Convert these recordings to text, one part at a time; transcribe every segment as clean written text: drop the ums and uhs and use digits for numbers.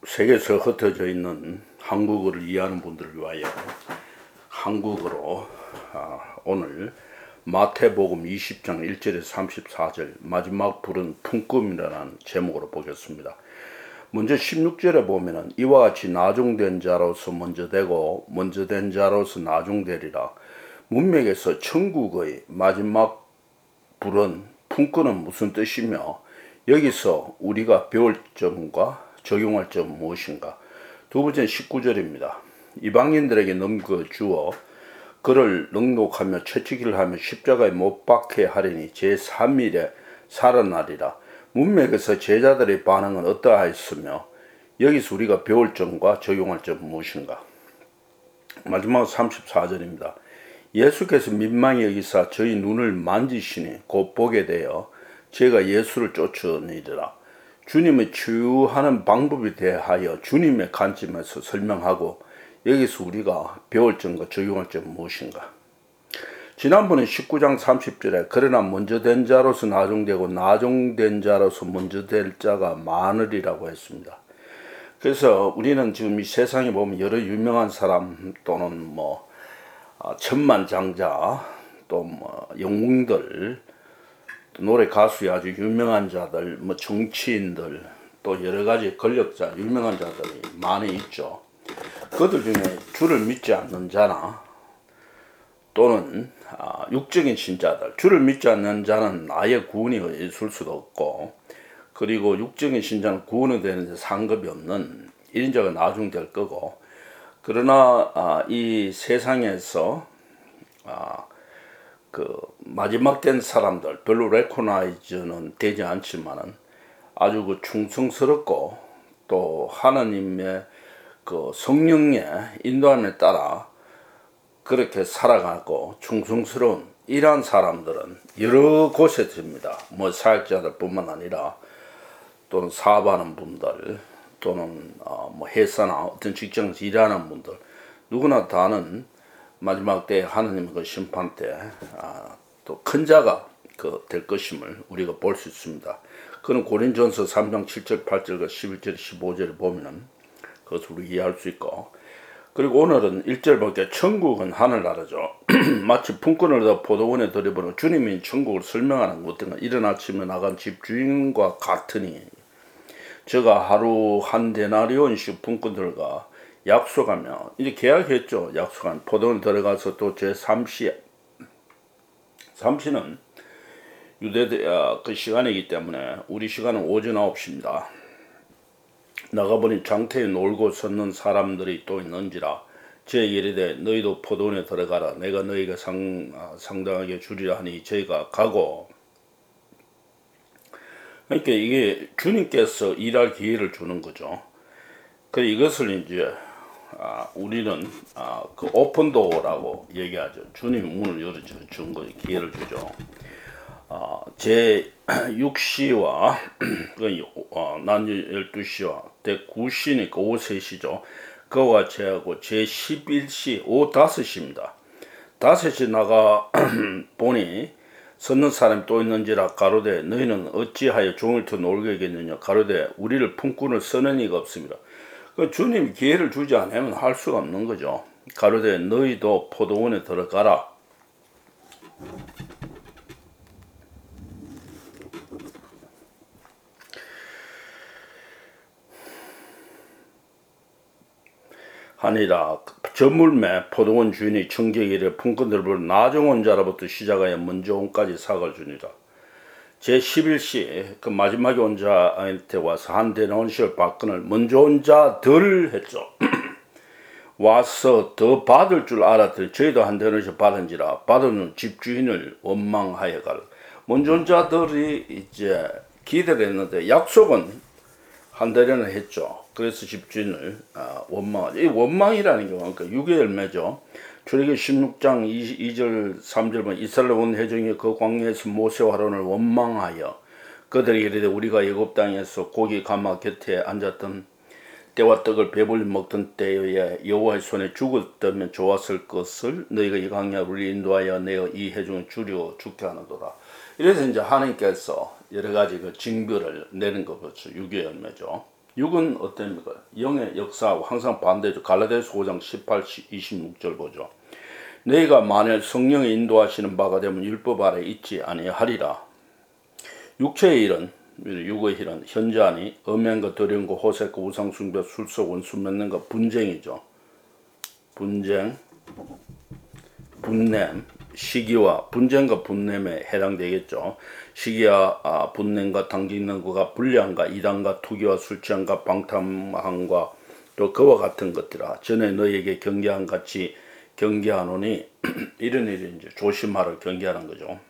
세계에서 흩어져 있는 한국어를 이해하는 분들을 위하여 한국어로 오늘 마태복음 20장 1절에서 34절 마지막 불은 품금이라는 제목으로 보겠습니다. 먼저 16절에 보면은 이와 같이 나중된 자로서 먼저 되고 먼저 된 자로서 나중되리라. 문맥에서 천국의 마지막 불은 품금은 무슨 뜻이며 여기서 우리가 배울 점과 적용할 점은 무엇인가? 두 번째는 19절입니다. 이방인들에게 넘겨주어 그를 능록하며 채찍질 하며 십자가에 못 박게 하리니 제3일에 살아나리라. 문맥에서 제자들의 반응은 어떠하였으며 여기서 우리가 배울 점과 적용할 점은 무엇인가? 마지막 34절입니다. 예수께서 민망히 여기사 저희 눈을 만지시니 곧 보게 되어 제가 예수를 쫓으니라. 주님의 치유하는 방법에 대하여 주님의 관점에서 설명하고 여기서 우리가 배울 점과 적용할 점은 무엇인가? 지난번에 19장 30절에 그러나 먼저 된 자로서 나중되고 나중된 자로서 먼저 될 자가 많으리라고 했습니다. 그래서 우리는 지금 이 세상에 보면 여러 유명한 사람 또는 천만장자 또 영웅들 노래 가수의 아주 유명한 자들, 정치인들, 또 여러 가지 권력자, 유명한 자들이 많이 있죠. 그들 중에 주를 믿지 않는 자나 또는 육적인 신자들, 주를 믿지 않는 자는 아예 구원이 있을 수도 없고, 그리고 육적인 신자는 구원이 되는데 상급이 없는 이런 자가 나중 될 거고, 그러나 이 세상에서 마지막 된 사람들 별로 레코나이즈는 되지 않지만은 아주 충성스럽고 또 하나님의 성령의 인도함에 따라 그렇게 살아가고 충성스러운 이러한 사람들은 여러 곳에 있습니다. 사역자들 뿐만 아니라 또는 사업하는 분들 또는 회사나 어떤 직장에서 일하는 분들 누구나 다는 마지막 때 하나님의 심판 때 또 큰 자가 될 것임을 우리가 볼 수 있습니다. 그는 고린전서 3장 7절 8절과 11절 15절을 보면은 그것을 우리 이해할 수 있고, 그리고 오늘은 1절 볼게. 천국은 하늘나라죠. 마치 품꾼을 더 포도원에 들여보는 주님이 천국을 설명하는 것 같은 거. 이른 아침에 나간 집주인과 같으니 저가 하루 한 데나리온씩 품꾼들과 약속하며 이제 계약했죠. 약속한 포도원에 들어가서 또 삼시는 유대 그 시간이기 때문에 우리 시간은 오전 9시입니다. 나가보니 장터에 놀고 섰는 사람들이 또 있는지라 제 이르되 너희도 포도원에 들어가라. 내가 너희가 상당하게 주리라 하니 저희가 가고. 그러니까 이게 주님께서 일할 기회를 주는 거죠. 그래서 이것을 이제 우리는 그 오픈도어라고 얘기하죠. 주님이 문을 열어준 거에 기회를 주죠. 제 6시와 낮 12시와 대 9시니까 오후 3시죠. 그와 같이 하고 제 11시 오후 5시입니다. 5시 나가 보니 섰는 사람이 또 있는지라 가로되 너희는 어찌하여 종일토 놀겠느냐. 가로되 우리를 품꾼을 쓰는 이가 없습니다. 주님이 기회를 주지 않으면 할 수가 없는 거죠. 가로되 너희도 포도원에 들어가라. 하니라. 저물매 포도원 주인이 청객이래 품꾼들을 불러 나중 온 자로부터 시작하여 먼저 온까지 사과를 주니라. 제 11시 그 마지막에 온 자한테 와서 한 데나리온씩을 받거늘 먼저 온 자들 했죠. 와서 더 받을 줄 알았더니 저희도 한 데나리온씩 받은지라. 받은 집주인을 원망하여 가라. 먼저 온 자들이 이제 기대를 했는데 약속은 한 데나리온을 했죠. 그래서 집주인을 원망하죠. 이 원망이라는 게 그러니까 육의 열매죠. 출애굽기 16장 2절 3절 보면 이스라엘 온 회중이 그 광야에서 모세와 아론을 원망하여 그들에게 이르되 우리가 애굽 땅에서 고기 가마 곁에 앉았던 때와 떡을 배불리 먹던 때에 여호와의 손에 죽었다면 좋았을 것을 너희가 이 광야를 우리 인도하여 내어 이 회중을 줄여 죽게 하는도다. 이래서 이제 하나님께서 여러 가지 징벌을 내는 거죠. 육의 열매죠. 육은 어떻습니까? 영의 역사하고 항상 반대죠. 갈라디아서 5장 18, 26절 보죠. 너희가 만일 성령의 인도하시는 바가 되면 율법 아래 있지 아니하리라. 육체의 일은, 육의 일은 현저하니 음행과 더러움과 호색과 우상숭배, 술속, 원수 맺는 것, 분쟁이죠. 분쟁, 분냄, 시기와 분쟁과 분냄에 해당되겠죠. 시기와 분냄과 당짓는 것과 불량과 이단과 투기와 술취함과 방탕함과 또 그와 같은 것들아 전에 너희에게 경계한 같이 경계하노니 이런 일이 이제 조심하라 경계하는 거죠.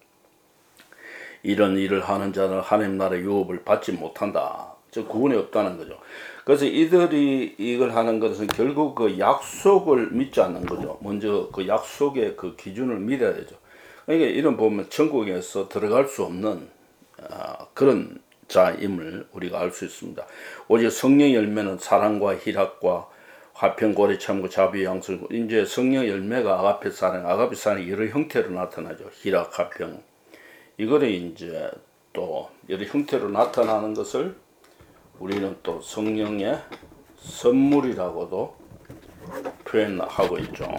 이런 일을 하는 자는 하나님 나라의 유업을 받지 못한다. 즉 구원이 없다는 거죠. 그래서 이들이 이걸 하는 것은 결국 그 약속을 믿지 않는 거죠. 먼저 그 약속의 그 기준을 믿어야 되죠. 그러니까 이런 보면 천국에서 들어갈 수 없는 그런 자임을 우리가 알 수 있습니다. 오직 성령 열매는 사랑과 희락과 화평, 고래, 참고, 자비, 양성. 이제 성령 열매가 아가페 사랑 여러 형태로 나타나죠. 희락, 화평. 이거를 이제 또 여러 형태로 나타나는 것을 우리는 또 성령의 선물이라고도 표현하고 있죠.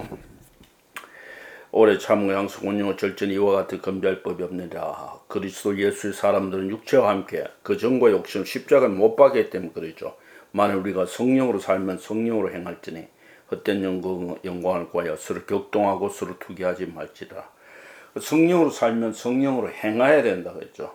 오래 참고 양성 온유와 절전 이와 같은 건비할 법이 없느니라. 그리스도 예수의 사람들은 육체와 함께 그 정과 욕심 십자가를 못 박기 때문에 그러죠. 만일 우리가 성령으로 살면 성령으로 행할지니 헛된 영광을 구하여 서로 격동하고 서로 투기하지 말지라. 성령으로 살면 성령으로 행해야 된다 그랬죠.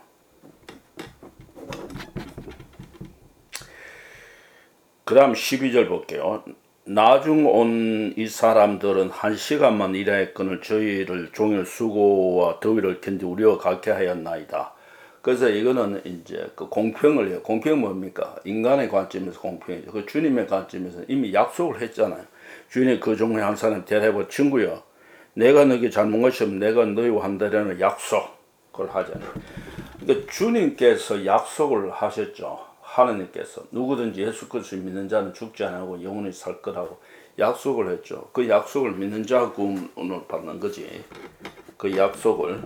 그 다음 12절 볼게요. 나중 온 이 사람들은 1시간만 일하였거늘 저희를 종일 수고와 더위를 견디 우리와 같게 하였나이다. 그래서 이거는 이제 그 공평을 해요. 공평은 뭡니까? 인간의 관점에서 공평이죠. 그 주님의 관점에서 이미 약속을 했잖아요. 주님이 그 종의 한 사람 대답해 친구야, 내가 너에게 잘못 것이면 내가 너희와 한다라는 약속을 하잖아요. 그러니까 주님께서 약속을 하셨죠. 하느님께서 누구든지 예수 그리스도를 믿는 자는 죽지 않고 영원히 살 거라고 약속을 했죠. 그 약속을 믿는 자가 구원을 받는 거지. 그 약속을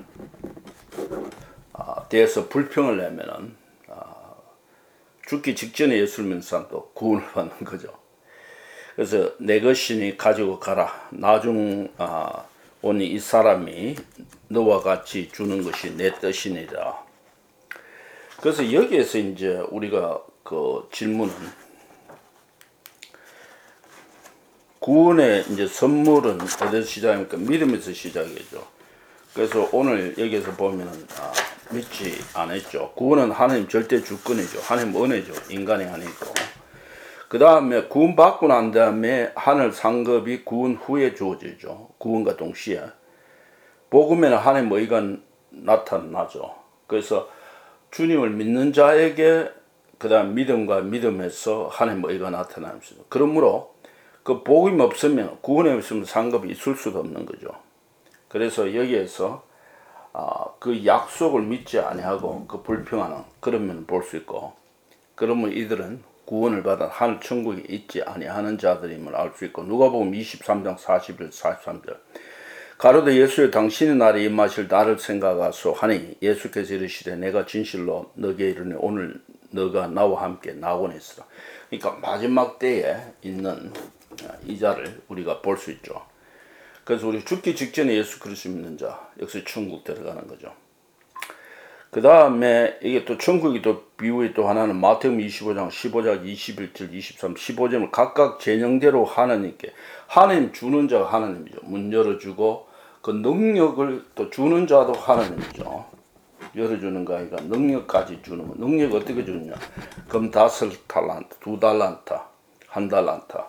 대해서 불평을 내면은 죽기 직전에 예수를 믿는 사람도 구원을 받는 거죠. 그래서 내 것이니 가지고 가라. 나중 오니 이 사람이 너와 같이 주는 것이 내 뜻이니라. 그래서 여기에서 이제 우리가 그 질문은 구원의 이제 선물은 어디서 시작입니까? 믿음에서 시작이죠. 그래서 오늘 여기에서 보면은 믿지 않았죠. 구원은 하나님 절대 주권이죠. 하나님 은혜죠. 인간이 아니고. 그 다음에 구원 받고 난 다음에 하늘 상급이 구원 후에 주어지죠. 구원과 동시에. 복음에는 하나님 의가 나타나죠. 그래서 주님을 믿는 자에게 그 다음 믿음과 믿음에서 하나님 의가 나타납니다. 그러므로 그 복음이 없으면 구원이 없으면 상급이 있을 수도 없는 거죠. 그래서 여기에서 그 약속을 믿지 아니하고 그 불평하는 그런 면을 볼 수 있고, 그러면 이들은 구원을 받아 하늘 천국에 있지 아니하는 자들임을 알 수 있고, 누가복음 23장 41, 43절 가로되 예수여 당신의 날에 임하실 나를 생각하소 하니 예수께서 이르시되 내가 진실로 너게 이르니 오늘 너가 나와 함께 낙원에 있으라. 그러니까 마지막 때에 있는 이 자를 우리가 볼 수 있죠. 그래서 우리 죽기 직전에 예수 그리스도 믿는 자 역시 천국 들어가는 거죠. 그 다음에 이게 또 천국이 또 비유의 또 하나는 마태복음 25장 15장 21절 23 15점을 각각 재령대로 하나님께, 하나님 주는 자가 하나님이죠. 문 열어주고 그 능력을 또 주는 자도 하나님이죠. 열어주는 거 아니라 능력까지 주는 거. 능력 어떻게 주느냐? 금 5달란트, 2달란트, 1달란트.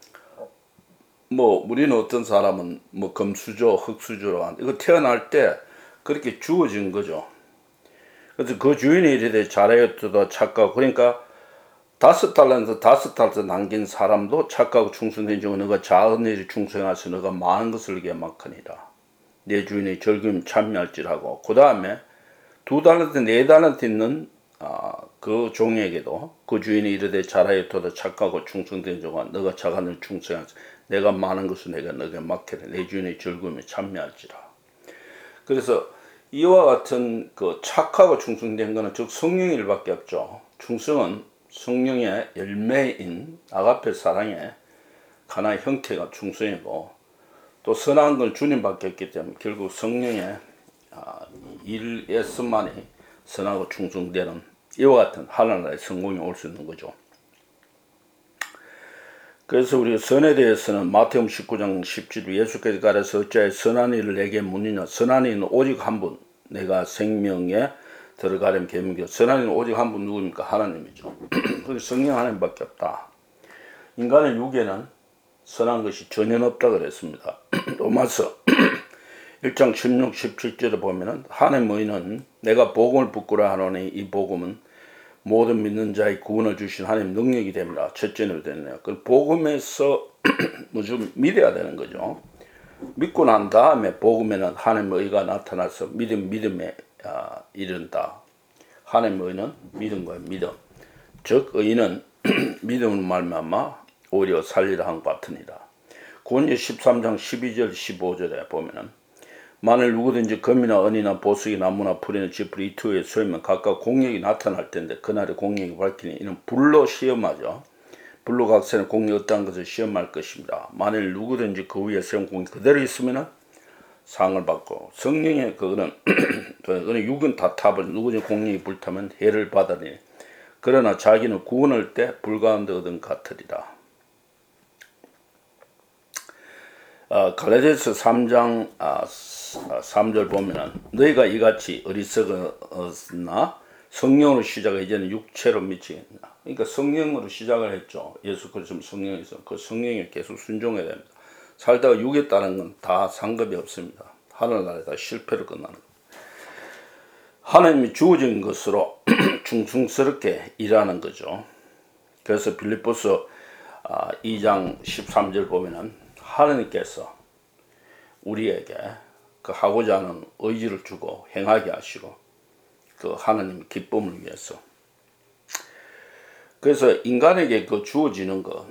뭐 우리는 어떤 사람은 뭐 금수저, 흙수저로 한다. 이거 태어날 때 그렇게 주어진 거죠. 그래서 그 주인이 이르되 잘하였도다 착하고, 그러니까 5달란트 남긴 사람도 착하고 충성된 종 너가 작은 일에 충성하서 너가 많은 것을 내게 막하니라. 내 주인의 절규임 참여할지라고. 그 다음에 2달란트 4달란트 있는 그 종에게도 그 주인이 이르되 잘하였도다 착하고 충성된 종아 너가 작은 일에 충성하서 내가 많은 것을 내가 너에게 맡기라. 내 주인의 즐거움에 참여할지라. 그래서 이와 같은 그 착하고 충성된 것은 즉 성령의 일밖에 없죠. 충성은 성령의 열매인 아가페 사랑의 하나의 형태가 충성이고, 또 선한 건 주님밖에 없기 때문에 결국 성령의 일에서만이 선하고 충성되는 이와 같은 하나님의 성공이 올 수 있는 거죠. 그래서 우리 선에 대해서는 마태복음 19장 17절 예수께서 가라서 어찌하여 선한 일을 내게 묻느냐. 선한 이는 오직 한 분, 내가 생명에 들어가려면 계명이요. 선한 이는 오직 한 분, 누구입니까? 하나님이죠. 성령 하나님밖에 없다. 인간의 육에는 선한 것이 전혀 없다 그랬습니다. 로마서 1장 16, 17절에 보면은 하나님의 의는 내가 복음을 부끄러워하노니 이 복음은 모든 믿는 자의 구원을 주신 하나님 능력이 됩니다. 첫째로 되네요. 그 복음에서 좀 믿어야 되는 거죠. 믿고 난 다음에 복음에는 하나님의 의가 나타나서 믿음에 이른다. 하나님의 의는 믿은 거예요. 믿음. 즉 의는 믿음을 말미암아 오히려 살리라 한 것 같으니라. 구원의 13장 12절 15절에 보면은 만일 누구든지 금이나 은이나 보석이 나무나 풀이나 지푸리 이 투에 쏘이면 각각 공력이 나타날 텐데 그날의 공력이 밝히니 이는 불로 시험하죠. 불로 각세는 공력이 어떠한 것을 시험할 것입니다. 만일 누구든지 그 위에 세운 공이 그대로 있으면 상을 받고, 성령의 그거는 육은 다 타버려 누구든지 공력이 불타면 해를 받으니 그러나 자기는 구원할 때 불가운데 얻은 같으리라. 갈라디아서 3장 3절 보면은 너희가 이같이 어리석었나 성령으로 시작해 이제는 육체로 미치겠나. 그러니까 성령으로 시작을 했죠. 예수 그리스도 성령에서 그 성령에 계속 순종해야 됩니다. 살다가 육에 따른 건 다 상급이 없습니다. 하늘나라에 다 실패로 끝나는 겁니다. 하나님이 주어진 것으로 충성스럽게 일하는 거죠. 그래서 빌립보서 2장 13절 보면은 하나님께서 우리에게 그 하고자 하는 의지를 주고 행하게 하시고 그 하나님의 기쁨을 위해서. 그래서 인간에게 그 주어지는 것,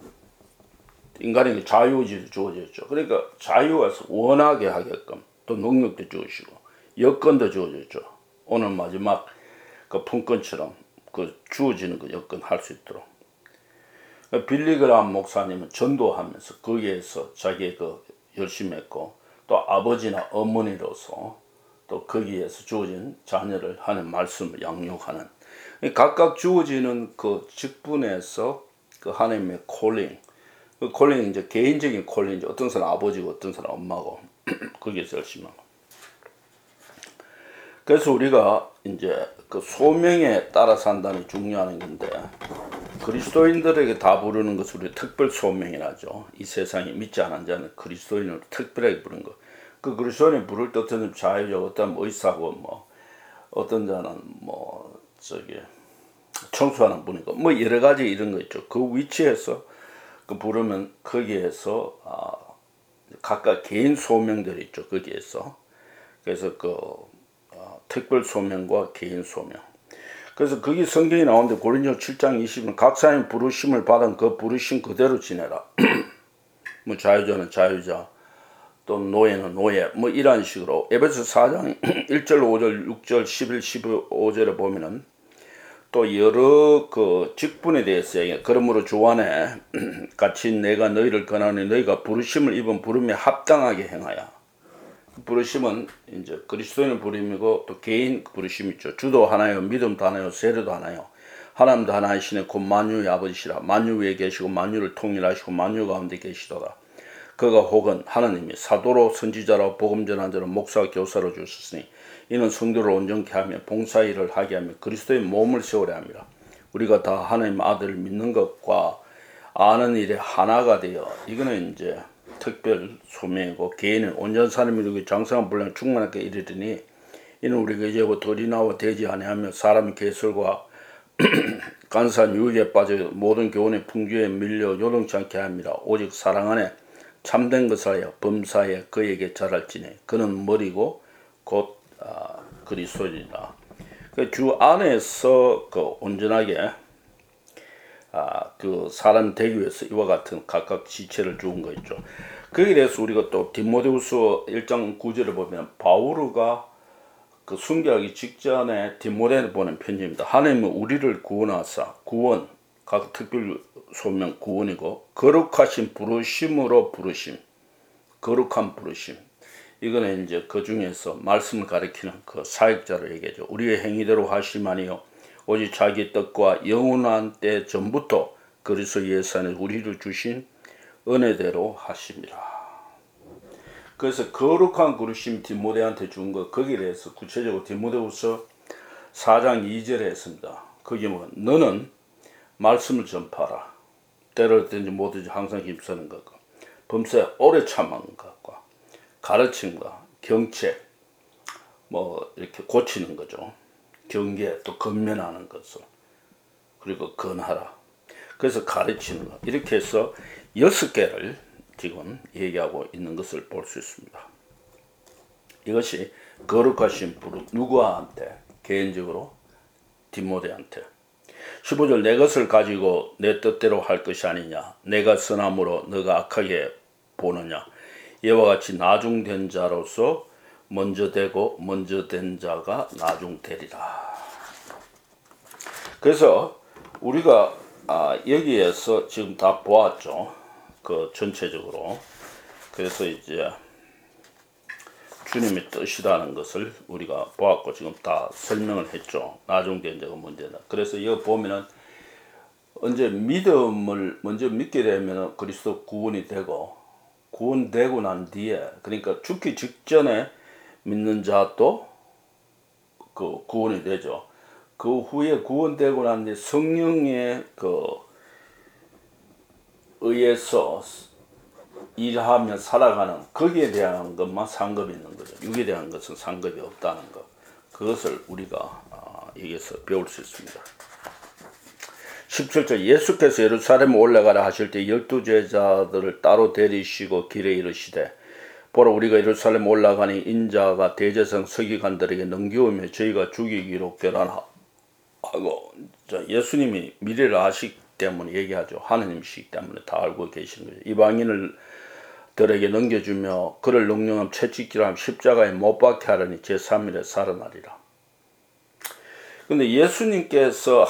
인간에게 자유의지도 주어졌죠. 그러니까 자유가 원하게 하게끔 또 능력도 주시고 여건도 주어졌죠. 오늘 마지막 그 품권처럼 그 주어지는 그 여건 할 수 있도록. 빌리그람 목사님은 전도하면서 거기에서 자기 그 열심히 했고, 또 아버지나 어머니로서 또 거기에서 주어진 자녀를 하는 말씀을 양육하는, 각각 주어지는 그 직분에서 그 하나님의 콜링, 그 콜링이 이제 개인적인 콜링이죠. 어떤 사람 아버지고 어떤 사람 엄마고 거기에서 열심히 하고. 그래서 우리가 이제 그 소명에 따라 산다는 중요한 건데, 그리스도인들에게 다 부르는 것을 우리 특별 소명이라죠. 이 세상에 믿지 않은 자는 그리스도인을 특별하게 부르는 것. 그 그리스도인이 부를 때 어떤 자유적, 어떤 의사고, 뭐 어떤 자는 뭐 청소하는 분이고, 뭐 여러 가지 이런 거 있죠. 그 위치에서 그 부르면 거기에서 각각 개인 소명들이 있죠. 거기에서. 그래서 그 특별 소명과 개인 소명. 그래서 거기 성경이 나오는데 고린도서 7장 20은 각 사람이 부르심을 받은 그 부르심 그대로 지내라. 뭐 자유자는 자유자, 또 노예는 노예, 뭐 이런 식으로. 에베소 4장 1절, 5절, 6절, 11, 15절에 보면은 또 여러 그 직분에 대해서 얘기해. 그러므로 주 안에 같이 내가 너희를 권하니 너희가 부르심을 입은 부름에 합당하게 행하여. 부르심은 이제 그리스도인의 부름이고 또 개인 부르심이 있죠. 주도 하나요, 믿음도 하나요, 세례도 하나요. 하나님도 하나이시네 곧 만유의 아버지시라. 만유 위에 계시고 만유를 통일하시고 만유 가운데 계시도다. 그가 혹은 하나님이 사도로 선지자로 복음 전환자로 목사와 교사로 주셨으니 이는 성도를 온전케 하며 봉사일을 하게 하며 그리스도의 몸을 세우려 합니다. 우리가 다 하나님 아들을 믿는 것과 아는 일에 하나가 되어, 이거는 이제 특별 소명이고, 개인은 온전한 사람이 이르고 장성한 분량 충만하게 이르더니 이는 우리가 이제부터 어린아이와 되지 아니하며 사람의 개설과 간사한 유혹에 빠져 모든 교훈의 풍조에 밀려 요동치 않게 합니다. 오직 사랑 안에 참된 것을 하여 범사에 그에게 잘할지니 그는 머리고 곧 그리스도이니라. 주 안에서 그 온전하게 그 사람 되기 위해서 이와 같은 각각 지체를 주은 거 있죠. 거기에 대해서 우리가 또 디모데후서 1장 9절을 보면 바오르가 그 순교하기 직전에 디모데에 보낸 편지입니다. 하나님은 우리를 구원하사 구원 각 특별 소명 구원이고 거룩하신 부르심으로 부르심, 거룩한 부르심. 이거는 이제 그 중에서 말씀을 가리키는 그 사역자로 얘기하죠. 우리의 행위대로 하심아니요 오직 자기 뜻과 영원한 때 전부터 그리스도 예수 안에 우리를 주신 은혜대로 하심이라. 그래서 거룩한 부르심 디모데한테 준 거 거기에 대해서 구체적으로 디모데후서 4장 2절에 했습니다. 그게 뭐 너는 말씀을 전파하라. 때를 듣든지 못든지 항상 힘쓰는 것과 범사에 오래 참는 것과 가르침과 경책 뭐 이렇게 고치는 거죠. 경계 또 건면하는 것을 그리고 건하라. 그래서 가르치는 것 이렇게 해서 6개를 지금 얘기하고 있는 것을 볼 수 있습니다. 이것이 거룩하신 부름 누구한테? 개인적으로 디모데한테. 15절 내 것을 가지고 내 뜻대로 할 것이 아니냐 내가 선함으로 너가 악하게 보느냐 이와 같이 나중된 자로서 먼저 되고 먼저 된 자가 나중되리라. 그래서 우리가 여기에서 지금 다 보았죠. 그 전체적으로. 그래서 이제 주님의 뜻이라는 것을 우리가 보았고 지금 다 설명을 했죠. 나중된 자가 문제다. 그래서 이거 보면은 언제 믿음을 먼저 믿게 되면 그리스도 구원이 되고 구원되고 난 뒤에 그러니까 죽기 직전에 믿는 자도 그 구원이 되죠. 그 후에 구원되고 난 뒤에 성령의 그 의해서 일하며 살아가는 거기에 대한 것만 상급이 있는 거죠. 육에 대한 것은 상급이 없다는 것. 그것을 우리가 여기서 배울 수 있습니다. 17절 예수께서 예루살렘에 올라가라 하실 때 12제자들을 따로 데리시고 길에 이르시되 보라 우리가 예루살렘 올라가니 인자가 대제사장 서기관들에게 넘겨오며 저희가 죽이기로 결단하고 예수님이 미래를 아시기 때문에 얘기하죠. 하느님이시기 때문에 다 알고 계시는 거죠. 이방인을 들에게 넘겨주며 그를 능령함 채찍질하며 십자가에 못 박게 하려니 제3일에 살아나리라. 근데 예수님께서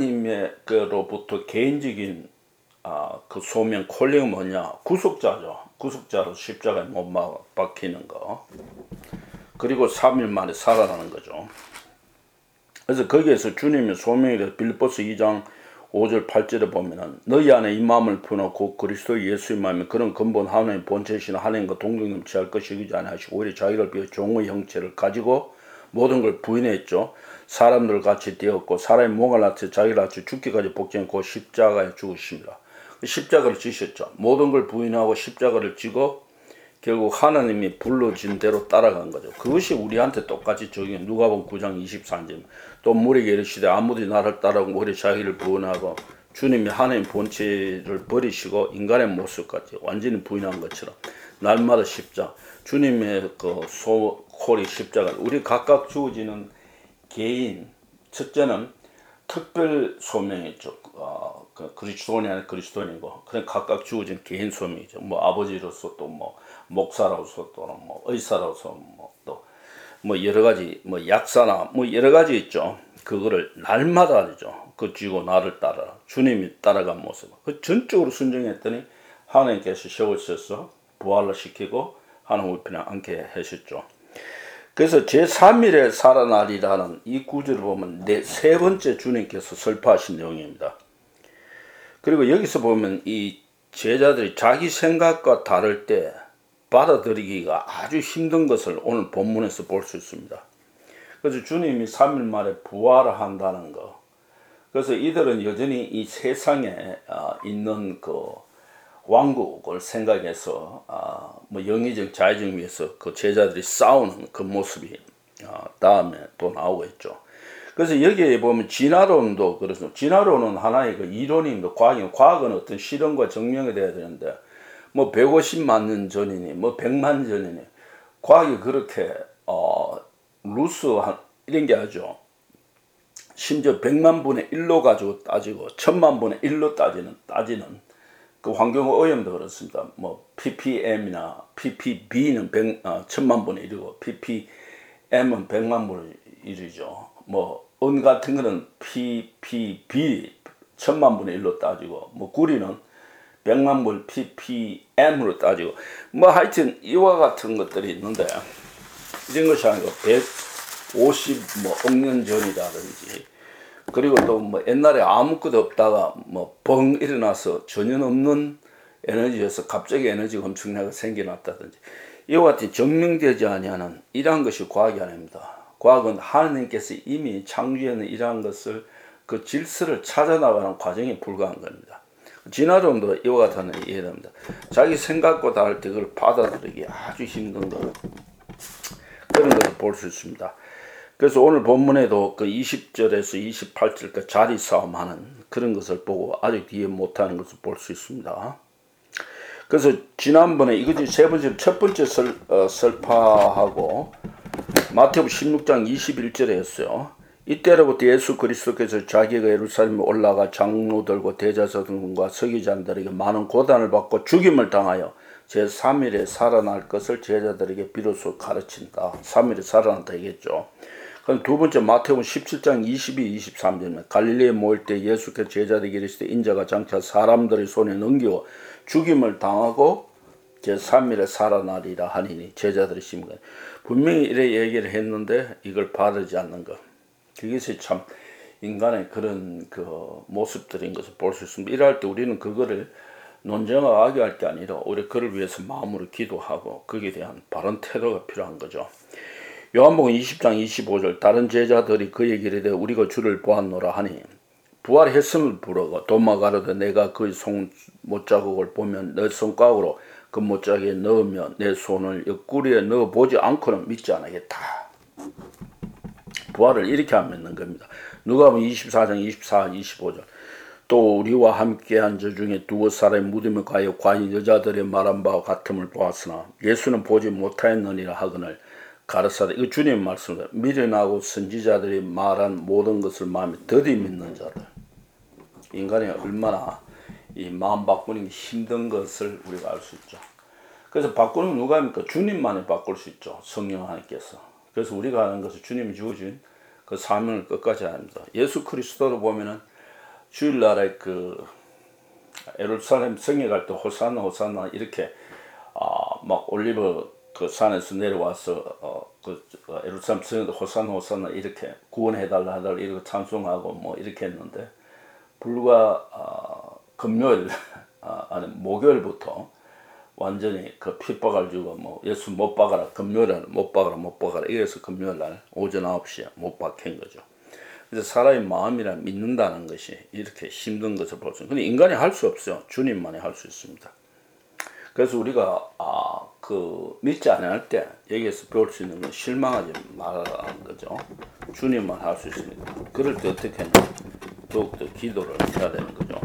하느님으로부터 개인적인 그 소명 콜링은 뭐냐? 구속자죠. 구속자로 십자가에 못 박히는 거. 그리고 3일 만에 살아나는 거죠. 그래서 거기에서 주님의 소명이 빌립보서 2장 5절 8절에 보면은 너희 안에 이 마음을 품어놓고 그리스도 예수의 마음에 그런 근본 하나님의 본체이신 하나님과 동등님 취할 것이 이지 아니하시고 오히려 자기를 비해 종의 형체를 가지고 모든 걸 부인했죠. 사람들 같이 되었고 사람의 몸을 낮춰 자기를 낮춰 죽기까지 복종했고 십자가에 죽으십니다. 십자가를 지셨죠. 모든 걸 부인하고 십자가를 지고 결국 하나님이 불러진 대로 따라간 거죠. 그것이 우리한테 똑같이 적용해. 누가복음 9장 23절 또 무리에게 이르시되 아무도 나를 따라오고 오히려 자기를 부인하고 주님이 하나님 본체를 버리시고 인간의 모습까지 완전히 부인한 것처럼 날마다 십자가 주님의 그 소콜이 십자가 우리 각각 주어지는 개인 첫째는 특별 소명이죠. 그 그리스도인이 아닌 그리스도인이고 그냥 각각 주어진 개인 소명이죠. 뭐 아버지로서 또 뭐 목사로서 또는 뭐 의사로서 뭐 또 뭐 여러 가지 뭐 약사나 뭐 여러 가지 있죠. 그거를 날마다 하죠. 그 쥐고 나를 따라 주님이 따라간 모습. 그 전적으로 순종했더니 하나님께서 세우셔서 부활을 시키고 하나님 우편에 앉게 하셨죠. 그래서 제3일에 살아나리라는 이 구절을 보면 세 번째 주님께서 설파하신 내용입니다. 그리고 여기서 보면 이 제자들이 자기 생각과 다를 때 받아들이기가 아주 힘든 것을 오늘 본문에서 볼 수 있습니다. 그래서 주님이 3일 만에 부활을 한다는 거. 그래서 이들은 여전히 이 세상에 있는 그 왕국을 생각해서 뭐 영의적 자의적 위해서 그 제자들이 싸우는 그 모습이 다음에 또 나오고 있죠. 그래서 여기에 보면 진화론도 그렇습니다. 진화론은 하나의 그 이론입니다. 과학은 어떤 실험과 증명이 돼야 되는데 뭐 150만 년 전이니 뭐 100만 전이니 과학이 그렇게 루스한 이런 게 하죠. 심지어 100만 분의 1로 가지고 따지고 1000만 분의 1로 따지는 그 환경오염도 그렇습니다. 뭐 ppm이나 ppb는 1000만 분의 1이고 ppm은 M은 100만 분의 1이죠. 뭐 은 같은 거는 ppb 1000만 분의 1로 따지고, 뭐 구리는 100만 분 ppm으로 따지고, 뭐 하여튼 이와 같은 것들이 있는데, 이런 것이 아니고 150억 년 전이라든지, 그리고 또 뭐 옛날에 아무것도 없다가 뭐 벙 일어나서 전혀 없는 에너지에서 갑자기 에너지가 엄청나게 생겨났다든지, 이와 같은 증명되지 아니하는 이러한 것이 과학이 아닙니다. 과학은 하느님께서 이미 창조에는 이러한 것을, 그 질서를 찾아나가는 과정에 불과한 겁니다. 진화론도 이와 같은 걸 이해됩니다. 자기 생각과 다를 때 그걸 받아들이기 아주 힘든 것, 그런 것을 볼 수 있습니다. 그래서 오늘 본문에도 그 20절에서 28절까지 자리 싸움하는 그런 것을 보고 아직 이해 못하는 것을 볼 수 있습니다. 그래서 지난번에 이것이 첫 번째 설파하고 마태복음 16장 21절에 했어요. 이때로부터 예수 그리스도께서 자기가 예루살렘에 올라가 장로들과 대제사장과 서기관들에게 많은 고난을 받고 죽임을 당하여 제3일에 살아날 것을 제자들에게 비로소 가르친다. 3일에 살아난다 얘기했죠. 그럼 두 번째 마태복음 17장 22, 23절입니다. 갈릴리에 모일 때 예수께서 제자들에게 이르시되 인자가 장차 사람들의 손에 넘기고 죽임을 당하고 제3일에 살아나리라 하니니 제자들이 심은 거예요. 분명히 이래 얘기를 했는데 이걸 바르지 않는 것. 그것이 참 인간의 그런 그 모습들인 것을 볼 수 있습니다. 이럴 때 우리는 그거를 논쟁하고 악유할 게 아니라 오히려 그를 위해서 마음으로 기도하고 거기에 대한 바른 태도가 필요한 거죠. 요한복음 20장 25절 다른 제자들이 그에게 이르되 우리가 주를 보았노라 하니 부활했음을 부르고 도마 가로되 내가 그의 손 못자국을 보면 내 손가락으로 그 못자국에 넣으며 내 손을 옆구리에 넣어보지 않고는 믿지 않겠다. 부활을 이렇게 하면 믿는 겁니다. 누가복음 24장 24, 25절 또 우리와 함께한 저 중에 두어 사람의 무덤에 가여 과연 여자들의 말한 바와 같음을 보았으나 예수는 보지 못하였느니라 하거늘 가르사대. 이거 주님 말씀입니다. 미련하고 선지자들이 말한 모든 것을 마음에 더디 믿는 자들. 인간이 얼마나 이 마음 바꾸는 게 힘든 것을 우리가 알 수 있죠. 그래서 바꾸는 누가 합니까? 주님만이 바꿀 수 있죠. 성령 하나님께서. 그래서 우리가 하는 것은 주님이 주어진 그 사명을 끝까지 합니다. 예수 그리스도로 보면은 주일날에 그 예루살렘 성에 갈 때 호산나 호산나 이렇게 막 올리브 그 산에서 내려와서 예루살렘 성에도 호산나 호산나 이렇게 구원해달라 하달라 이렇게 찬송하고 뭐 이렇게 했는데 불과 금요일 아니 목요일부터 완전히 그 핍박을 주고 뭐 예수 못 박아라 금요일날 못 박아라 이래서 금요일날 오전 9시에 못 박힌 거죠. 그래서 사람의 마음이라 믿는다는 것이 이렇게 힘든 것을 볼 수 있습니다. 근데 인간이 할 수 없어요. 주님만이 할 수 있습니다. 그래서 우리가 믿지 않을 때 여기에서 배울 수 있는 건 실망하지 말라는 거죠. 주님만 할 수 있습니다. 그럴 때 어떻게 하냐? 더욱더 기도를 해야 되는 거죠.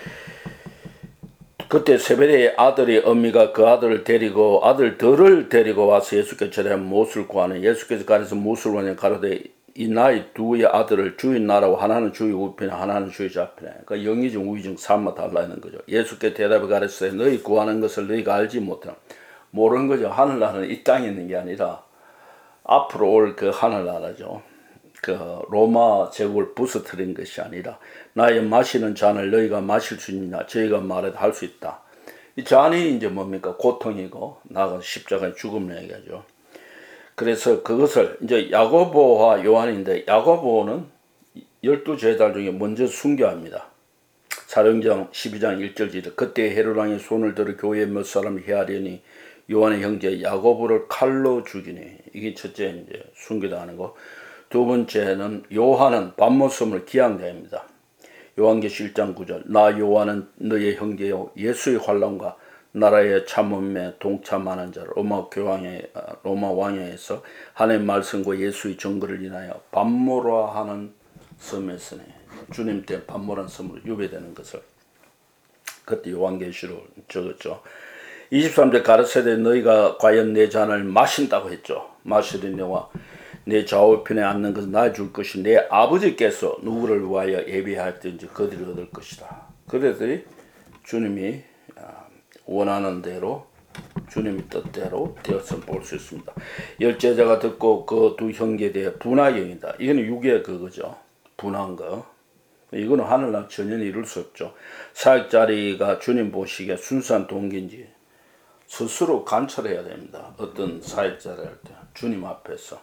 그때 세베대의 아들의 어미가 그 아들을 데리고 아들들을 데리고 와서 예수께 절하여 못을 구하는 예수께서 가려서 못을 구하니 가로되 이 나이 두의 아들을 주의 나라고 하나는 주의 우편에 하나는 주의 좌편에 그러니까 영의정 우의정 삼아 달라는 거죠. 예수께 대답해 가르치되 너희 구하는 것을 너희가 알지 못하나 모르는 거죠. 하늘나라는 이 땅에 있는 게 아니라 앞으로 올 그 하늘나라죠. 그 로마 제국을 부서뜨린 것이 아니라 나의 마시는 잔을 너희가 마실 수 있느냐 저희가 말해도 할 수 있다. 이 잔이 이제 뭡니까? 고통이고 나아가 십자가의 죽음을 얘기하죠. 그래서 그것을 이제 야고보와 요한인데 야고보는 12제자 중에 먼저 순교합니다. 사도행전 12장 1절 그때 헤롯 왕이 손을 들어 교회에 몇 사람을 해하려니 요한의 형제 야고보를 칼로 죽이니 이게 첫째 이제 순교당하는 거. 두 번째는 요한은 밤모섬을 기양대합니다. 요한계시 1장 9절 나 요한은 너의 형제요 예수의 환난과 나라의 참음에 동참하는 자를 로마 왕에서 하나님의 말씀과 예수의 증거를 인하여 밤모라 하는 섬에서네 주님 때 밤모라는 섬으로 유배되는 것을 그때 요한계시로 적었죠. 23절 가르치되 너희가 과연 내 잔을 마신다고 했죠. 마시려니와 내 좌우편에 앉는 것은 나 줄 것이 내 아버지께서 누구를 위하여 예비하였든지 그들이 얻을 것이다. 그래서 주님이 원하는 대로 주님의 뜻대로 되었음을 볼 수 있습니다. 열제자가 듣고 그 두 형제에 대해 분하경이다. 이거는 육의 그거죠. 분한 거. 이거는 하늘나라 전혀 이룰 수 없죠. 사역자리가 주님 보시기에 순수한 동기인지 스스로 관찰해야 됩니다. 어떤 사역자를 할 때 주님 앞에서.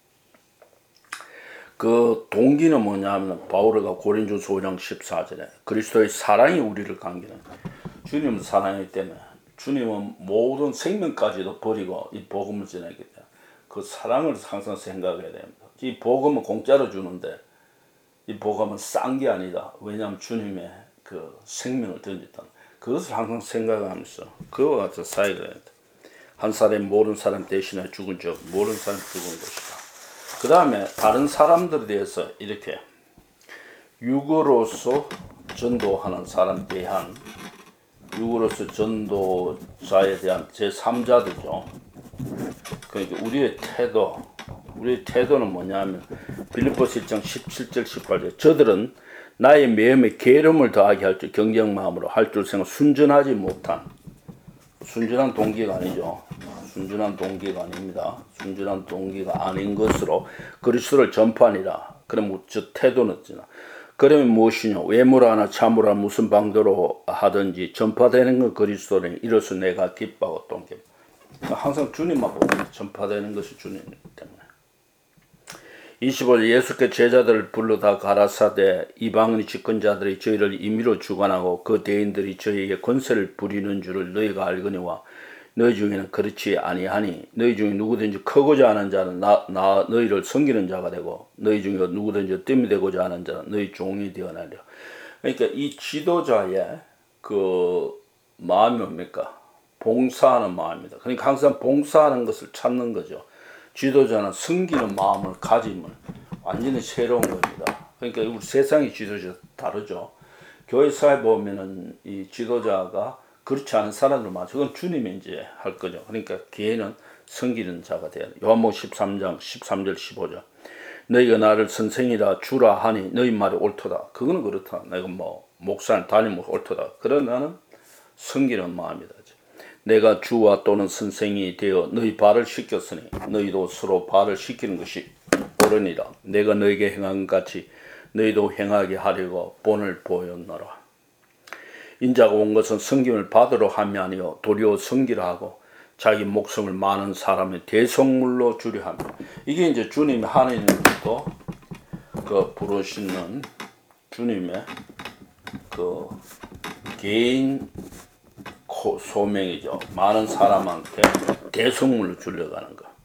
그 동기는 뭐냐면 바울가 고린도서 5장 14절에 그리스도의 사랑이 우리를 감기는, 주님은 사랑이기 때문에 주님은 모든 생명까지도 버리고 이 복음을 전하기 때문에 그 사랑을 항상 생각해야 됩니다. 이 복음은 공짜로 주는데 이 복음은 싼 게 아니다. 왜냐하면 주님의 그 생명을 던졌다. 그것을 항상 생각하면서 그와 같이 사역을 해야 된다. 한 사람이 모르는 사람 대신에 죽은 적 모르는 사람 죽은 것이다. 그 다음에 다른 사람들에 대해서 이렇게 육으로서 전도하는 사람에 대한, 육으로서 전도자에 대한 제3자들죠. 그러니까 우리의 태도는 뭐냐면 빌립보서 1장 17절 18절 저들은 나의 마음에 게으름을 더하게 할 줄 경쟁 마음으로 할 줄 생각 순전하지 못한, 순전한 동기가 아니죠. 순전한 동기가 아닙니다. 순전한 동기가 아닌 것으로 그리스도를 전파하니라. 그럼 저 태도는 있잖아. 그러면 무엇이냐? 외모로 하나 참으로 무슨 방도로 하든지 전파되는 건 그리스도니 이로써 내가 기뻐하고 또 기뻐. 항상 주님만 보고 전파되는 것이 주님이기 때문에. 25절 예수께 제자들을 불러다 가라사대 이방인의 집권자들이 저희를 임의로 주관하고 그 대인들이 저희에게 권세를 부리는 줄을 너희가 알거니와 너희 중에는 그렇지 아니하니 너희 중에 누구든지 크고자 하는 자는 너희를 섬기는 자가 되고 너희 중에 누구든지 뜸이 되고자 하는 자는 너희 종이 되어나리라. 그러니까 이 지도자의 그 마음이 뭡니까? 봉사하는 마음입니다. 그러니까 항상 봉사하는 것을 찾는 거죠. 지도자는 섬기는 마음을 가짐을 완전히 새로운 겁니다. 그러니까 우리 세상의 지도자 다르죠. 교회사에 보면은 이 지도자가 그렇지 않은 사람들 많죠. 그건 주님이 이제 할 거죠. 그러니까 개인은 섬기는 자가 돼야 돼. 요한복음 13장 13절 15절 너희가 나를 선생이라 주라 하니 너희 말이 옳도다. 그거는 그렇다. 내가 뭐 목사님 다니면 옳도다. 그러나 나는 섬기는 마음이다. 내가 주와 또는 선생이 되어 너희 발을 씻겼으니 너희도 서로 발을 씻기는 것이 옳으니라. 내가 너희에게 행한 같이 너희도 행하게 하려고 본을 보였노라. 인자가 온 것은 섬김을 받으러 함이 아니요 도리어 섬기라 하고 자기 목숨을 많은 사람의 대속물로 주려 합니다. 이게 이제 주님이 하나님부터 그 부르시는 주님의 그 개인 소명이죠. 많은 사람한테 대속물을 주려고 하는 거.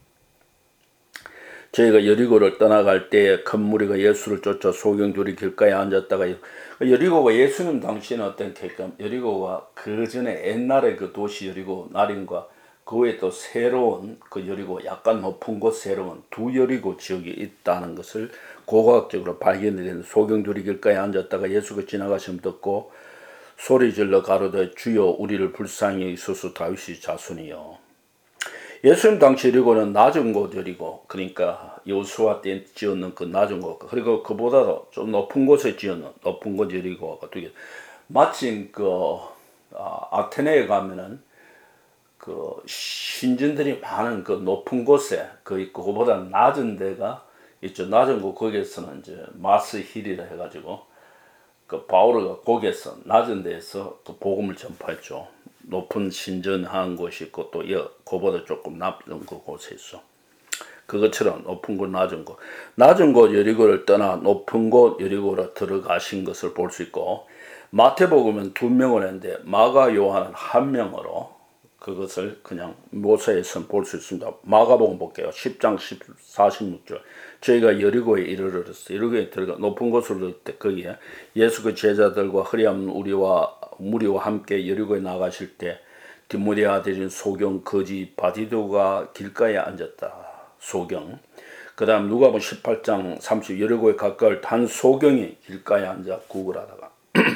저희가 여리고를 떠나갈 때에 큰 무리가 예수를 쫓아 소경들이 길가에 앉았다가 여리고가 예수님 당시에는 어떤 계획감, 여리고가 그 전에 옛날에 그 도시 여리고 나린과 그 외에 또 새로운 그 여리고 약간 높은 곳 새로운 두 여리고 지역이 있다는 것을 고고학적으로 발견된 소경들이 길가에 앉았다가 예수가 지나가시면 듣고 소리질러 가로되 주여 우리를 불쌍히 여기소서 다윗의 자손이여. 예수님 당시 여리고는 낮은 곳 여리고, 그러니까 여호수아 때 지었는 그 낮은 곳, 그리고 그보다도 좀 높은 곳에 지었는 높은 곳 여리고가 두 개. 마침 그 아테네에 가면은 그 신전들이 많은 그 높은 곳에 그보다 낮은 데가 있죠. 낮은 곳 거기에서는 이제 마스 힐이라 해가지고 그 바울가 거기에서 낮은 데에서 그 복음을 전파했죠. 높은 신전 한 곳이 있고 또 그보다 조금 낮은 곳에 있어. 그것처럼 높은 곳 낮은 곳. 낮은 곳 여리고를 떠나 높은 곳 여리고로 들어가신 것을 볼 수 있고, 마태복음은 2명을 했는데 마가 요한은 1명으로 그것을 그냥 모세에서 볼 수 있습니다. 마가복음 볼게요. 10장 46절. 저희가 여리고에 이르렀어요. 여리고에 들어가 높은 곳으로 때 거기에 예수 그 제자들과 흐리함 무리와 함께 여리고에 나가실 때 디모데 아들인 소경 거지 바디도가 길가에 앉았다. 소경. 그 다음 누가복음 18장 30 여리고에 가까울 한 소경이 길가에 앉아 구걸하다가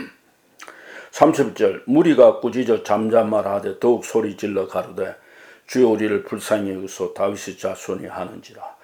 30절 무리가 꾸짖어 잠잠하되 더욱 소리질러 가로되 주여 우리를 불쌍히 여기소 다윗의 자손이 하는지라.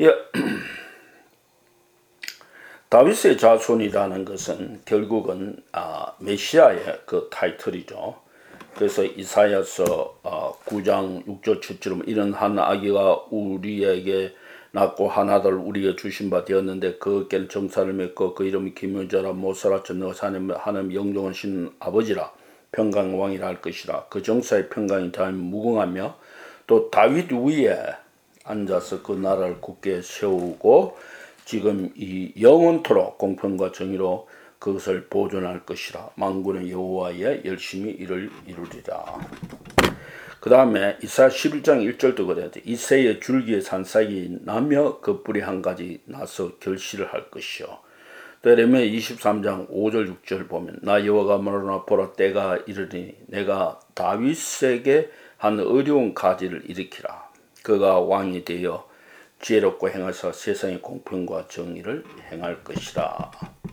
다윗의 자손이라는 것은 결국은 메시아의 그 타이틀이죠. 그래서 이사야서 9장 6절 7절은 이런 한 아기가 우리에게 낳고 한 아들 우리에게 주신 바 되었는데 그에게는 정사를 맺고 그 이름이 기묘자라 못살아 전능하 하나님 영종을 신 아버지라 평강 왕이라 할 것이라. 그 정사의 평강이 다음 무궁하며 또 다윗 위에 앉아서 그 나라를 굳게 세우고 지금 이 영원토록 공평과 정의로 그것을 보존할 것이라. 만군의 여호와의 열심히 이를 이루리라. 그 다음에 이사야 11장 1절도 그래야 돼. 이새의 줄기에 산싹이 나며 그 뿌리 한 가지 나서 결실을 할 것이요. 또 예레미야 23장 5절 6절 보면 나 여호와가 말하노라 보라 때가 이르리니 내가 다윗에게 한 어려운 가지를 일으키라. 그가 왕이 되어 지혜롭고 행하사 세상의 공평과 정의를 행할 것이라.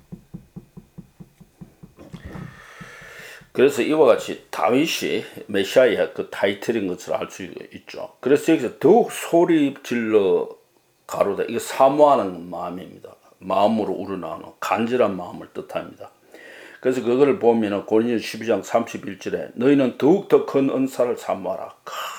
그래서 이와 같이 다윗이 메시아의 그 타이틀인 것을 알 수 있죠. 그래서 여기서 더욱 소리 질러 가로되 이거 사모하는 마음입니다. 마음으로 우러나오는 간절한 마음을 뜻합니다. 그래서 그거를 보면 고린도서 12장 31절에 너희는 더욱더 큰 은사를 사모하라.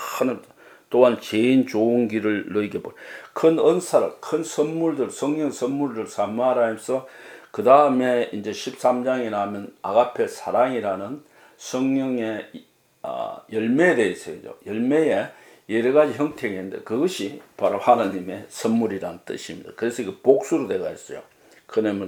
또한 제인 좋은 길을 너희에게 보라. 큰 은사를, 큰 선물들, 성령 선물을 사모하라 하면서 그 다음에 이제 13장에 나오면 아가페 사랑이라는 성령의 열매에 대해서 열매의 여러 가지 형태가 있는데 그것이 바로 하나님의 선물이라는 뜻입니다. 그래서 이거 복수로 되어 있어요. 그놈을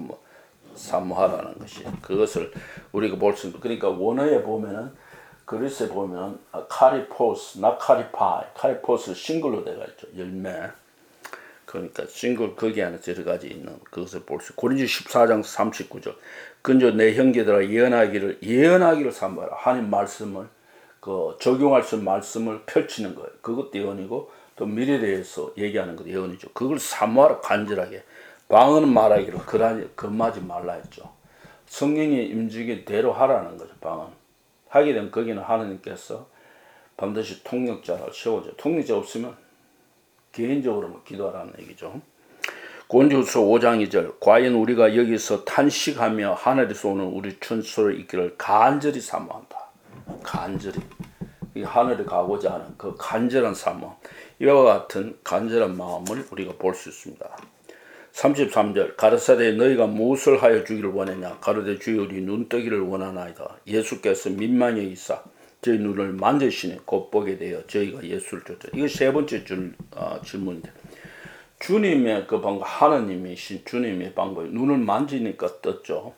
사모하라는 것이. 그것을 우리가 볼 수 있는. 그러니까 원어에 보면은 그리스에 보면 카리포스, 나카리파이, 카리포스 싱글로 되어 있죠. 열매. 그러니까 싱글 거기 안에 여러 가지 있는 그것을 볼 수. 고린도 14장 39절. 근저 내 형제들아 예언하기를 삼아라. 하나님 말씀을 그 적용할 수 있는 말씀을 펼치는 거예요. 그것도 예언이고 또 미래에 대해서 얘기하는 것도 예언이죠. 그걸 사모하라 간절하게. 방언은 말하기를 금하지 말라 했죠. 성령의 임직이 대로 하라는 거죠. 방언. 하게 되면 거기는 하나님께서 반드시 통역자를 세워줘. 통역자 없으면 개인적으로 기도하라는 얘기죠. 고린도후서 5장 2절 과연 우리가 여기서 탄식하며 하늘에서 오는 우리 천수를 있기를 간절히 사모한다. 간절히 이 하늘에 가고자 하는 그 간절한 사모, 이와 같은 간절한 마음을 우리가 볼 수 있습니다. 33절 가르사대 너희가 무엇을 하여 주기를 원했냐. 가르되 주여 우리 눈뜨기를 원하나이다. 예수께서 민망히 있사 저희 눈을 만지시니 곧 보게 되어 저희가 예수를 줬다. 이거 세 번째 질문인데 주님의 그 방법, 하나님이신 주님의 방법이 눈을 만지니까 떴죠.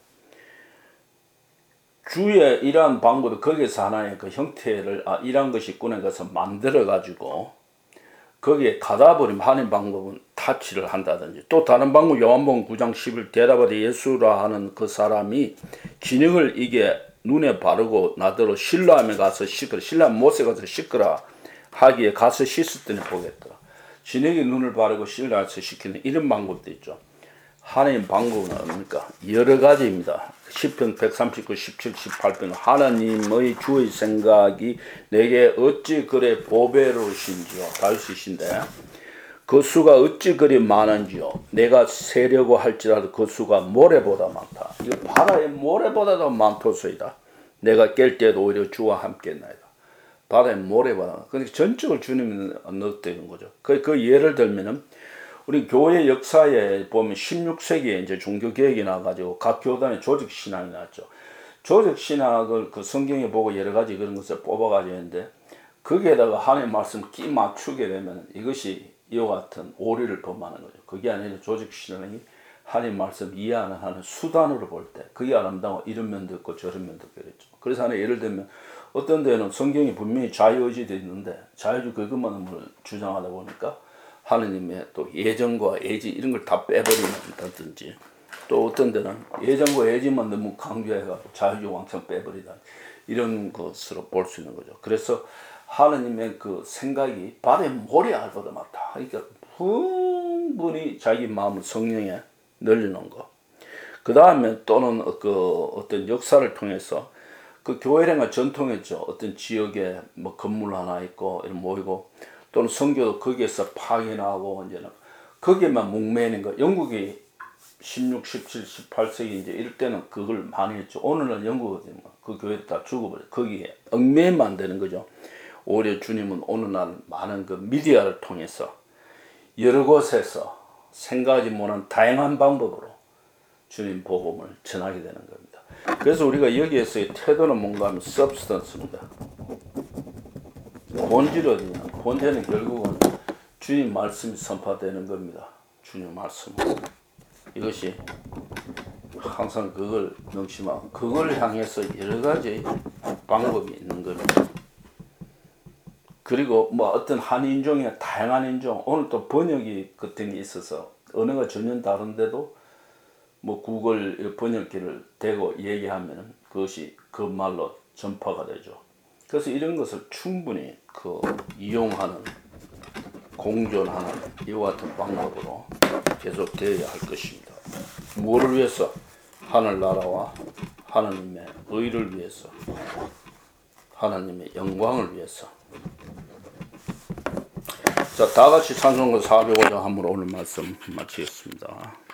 주의 이러한 방법도 거기에서 하나의 그 형태를 이러한 것이 있구나 해서 만들어 가지고 거기에 가다 버리면 하나님 방법은 타치를 한다든지 또 다른 방법 요한복음 9장 10일 대답하되 예수라 하는 그 사람이 진흙을 이게 눈에 바르고 나더러 실로암에 가서 씻으라. 실로암 못에 가서 씻으라 하기에 가서 씻었더니 보겠더라. 진흙에 눈을 바르고 실로암에서 씻기는 이런 방법도 있죠. 하나님 방법은 뭡니까? 여러 가지입니다. 시편 139, 17, 18편 하나님의 주의 생각이 내게 어찌 그래 보배로우신지요. 다윗이신데 그 수가 어찌 그리 많은지요. 내가 세려고 할지라도 그 수가 모래보다 많다. 이거 바다의 모래보다도 많도소이다. 내가 깰 때도 오히려 주와 함께 했나이다. 바다의 모래보다. 그러니까 전적으로 주님이 넣었다는 거죠. 그 예를 들면은 우리 교회 역사에 보면 16세기에 이제 종교개혁이 나와가지고 각 교단의 조직신학이 나왔죠. 조직신학을 그 성경에 보고 여러 가지 그런 것을 뽑아가지고 했는데 거기에다가 하나님의 말씀 끼 맞추게 되면 이것이 이와 같은 오류를 범하는 거죠. 그게 아니라 조직신학이 하나님의 말씀 이해하는 하는 수단으로 볼 때 그게 아름다워 이런 면도 있고 저런 면도 있고 그랬죠. 그래서 하나 예를 들면 어떤 데는 성경이 분명히 자유의지도 있는데 자유주의 그것만 주장하다 보니까 하느님의 또 예정과 예지 이런 걸 다 빼버린다든지 또 어떤 데는 예정과 예지만 너무 강조해가지고 자유주의 왕창 빼버리다 이런 것으로 볼 수 있는 거죠. 그래서 하느님의 그 생각이 바다의 모래알보다 많다. 그러니까 충분히 자기 마음을 성령에 늘려놓은 거. 그 다음에 또는 그 어떤 역사를 통해서 그 교회랑과 전통했죠. 어떤 지역에 뭐 건물 하나 있고 이런 모이고 또는 선교도 거기에서 파견하고 이제는 거기에만 목매는 거. 영국이 16, 17, 18세기 이제 이럴 때는 그걸 많이 했죠. 오늘날 영국은 그 교회 다 죽어버려. 거기에 얽매이면 안 되는 거죠. 오히려 주님은 오늘날 많은 그 미디어를 통해서 여러 곳에서 생각하지 못한 다양한 방법으로 주님 복음을 전하게 되는 겁니다. 그래서 우리가 여기에서의 태도는 뭔가 하면 substance입니다. 본질이 어디냐? 본질은 결국은 주님 말씀이 선포되는 겁니다. 주님 말씀. 이것이 항상 그걸 명심하고 그걸 향해서 여러 가지 방법이 있는 겁니다. 그리고 뭐 어떤 한 인종이나 다양한 인종, 오늘 또 번역이 같은 게 있어서 언어가 전혀 다른데도 뭐 구글 번역기를 대고 얘기하면 그것이 그 말로 전파가 되죠. 그래서 이런 것을 충분히 그 이용하는, 공존하는 이와 같은 방법으로 계속 되어야 할 것입니다. 무엇을 위해서? 하늘나라와 하나님의 의를 위해서, 하나님의 영광을 위해서. 자, 다 같이 찬송가 405장 한번 오늘 말씀 마치겠습니다.